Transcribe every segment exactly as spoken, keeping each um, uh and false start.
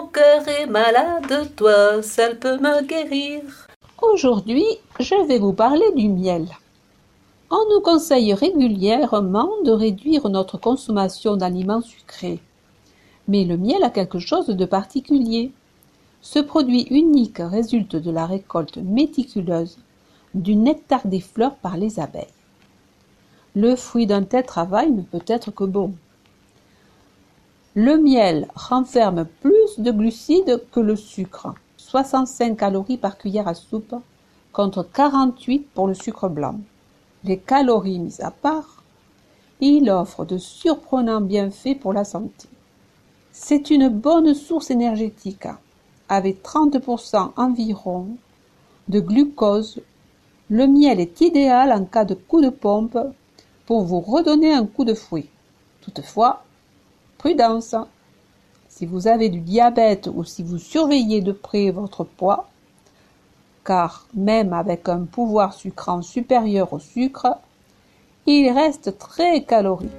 mon cœur est malade, toi seul peux me guérir. Aujourd'hui, je vais vous parler du miel. On nous conseille régulièrement de réduire notre consommation d'aliments sucrés. Mais le miel a quelque chose de particulier. Ce produit unique résulte de la récolte méticuleuse du nectar des fleurs par les abeilles. Le fruit d'un tel travail ne peut être que bon. Le miel renferme plus de glucides que le sucre, soixante-cinq calories par cuillère à soupe contre quarante-huit pour le sucre blanc. Les calories mises à part, il offre de surprenants bienfaits pour la santé. C'est une bonne source énergétique, avec trente pour cent environ de glucose. Le miel est idéal en cas de coup de pompe pour vous redonner un coup de fouet. Toutefois, prudence, si vous avez du diabète ou si vous surveillez de près votre poids, car même avec un pouvoir sucrant supérieur au sucre, il reste très calorique.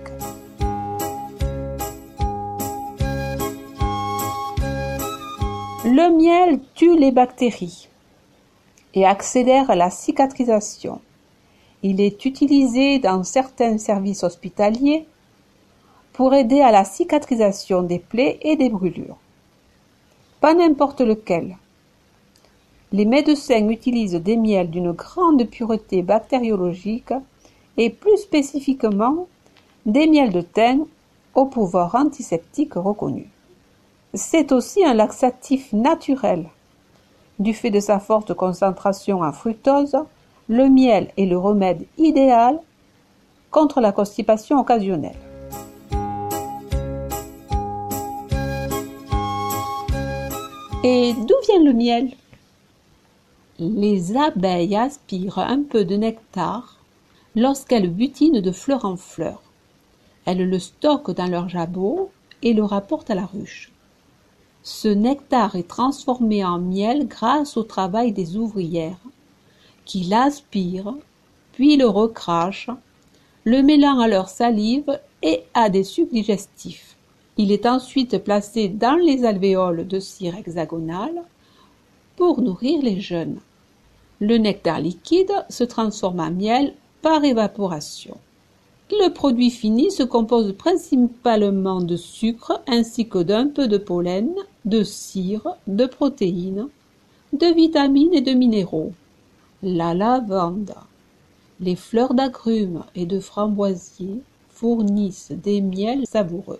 Le miel tue les bactéries et accélère la cicatrisation. Il est utilisé dans certains services hospitaliers pour aider à la cicatrisation des plaies et des brûlures. Pas n'importe lequel. Les médecins utilisent des miels d'une grande pureté bactériologique et plus spécifiquement des miels de thym au pouvoir antiseptique reconnu. C'est aussi un laxatif naturel. Du fait de sa forte concentration en fructose, le miel est le remède idéal contre la constipation occasionnelle. Et d'où vient le miel? Les abeilles aspirent un peu de nectar lorsqu'elles butinent de fleur en fleur. Elles le stockent dans leur jabot et le rapportent à la ruche. Ce nectar est transformé en miel grâce au travail des ouvrières qui l'aspirent, puis le recrachent, le mêlant à leur salive et à des sucs digestifs. Il est ensuite placé dans les alvéoles de cire hexagonale pour nourrir les jeunes. Le nectar liquide se transforme en miel par évaporation. Le produit fini se compose principalement de sucre ainsi que d'un peu de pollen, de cire, de protéines, de vitamines et de minéraux. La lavande, les fleurs d'agrumes et de framboisier fournissent des miels savoureux.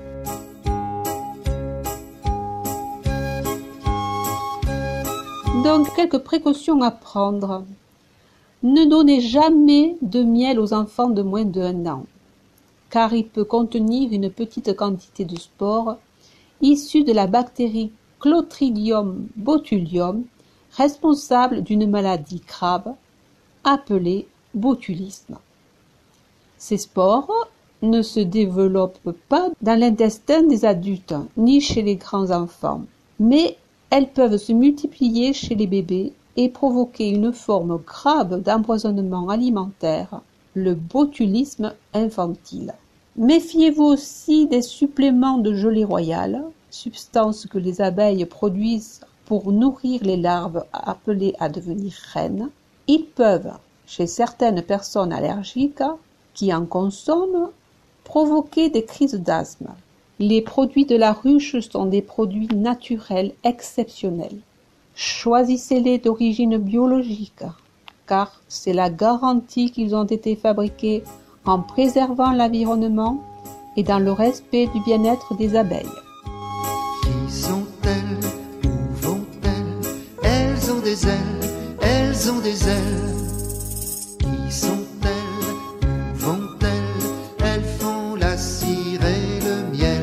Donc, quelques précautions à prendre. Ne donnez jamais de miel aux enfants de moins d'un an, car il peut contenir une petite quantité de spores issues de la bactérie Clostridium botulium, responsable d'une maladie grave appelée botulisme. Ces spores ne se développent pas dans l'intestin des adultes ni chez les grands enfants, mais elles peuvent se multiplier chez les bébés et provoquer une forme grave d'empoisonnement alimentaire, le botulisme infantile. Méfiez-vous aussi des suppléments de gelée royale, substance que les abeilles produisent pour nourrir les larves appelées à devenir reines. Ils peuvent, chez certaines personnes allergiques qui en consomment, provoquer des crises d'asthme. Les produits de la ruche sont des produits naturels exceptionnels. Choisissez-les d'origine biologique, car c'est la garantie qu'ils ont été fabriqués en préservant l'environnement et dans le respect du bien-être des abeilles. Qui sont-elles? Où vont-elles? Elles ont des ailes, elles ont des ailes. Qui sont-elles? Où vont-elles? Elles font la cire et le miel.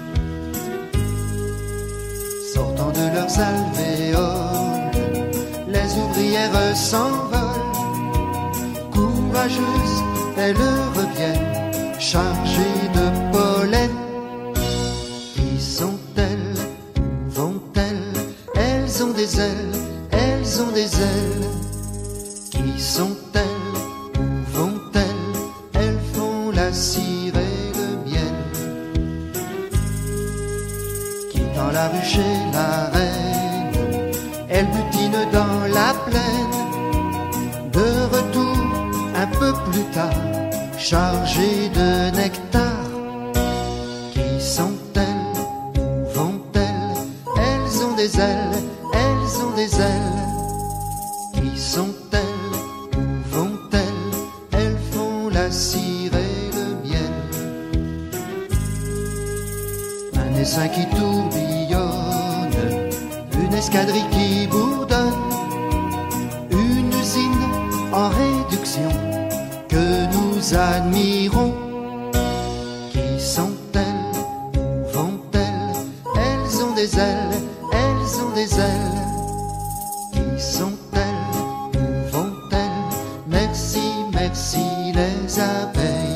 Sortant de leurs alvéoles, les ouvrières s'envolent. Courageuses, elles reviennent, chargées de pollen. Qui sont-elles? Où vont-elles? Elles ont des ailes, elles ont des ailes. Qui sont-elles? Où vont-elles? Elles font la cire et le miel. Qui dans la rue chez la reine, elle butine dans la plaine. De retour un peu plus tard, chargée de nectar. Qui sont-elles? Où vont-elles? Elles ont des ailes, elles ont des ailes. Qui sont-elles? Où vont-elles? Elles font la cire et le miel. Un essaim qui tourbillonne, une escadrille qui bourdonne, une usine en réduction que nous admirons. Qui sont-elles? Où vont-elles? Elles ont des ailes, elles ont des ailes. Qui sont-elles? Où vont-elles? Merci, merci les abeilles.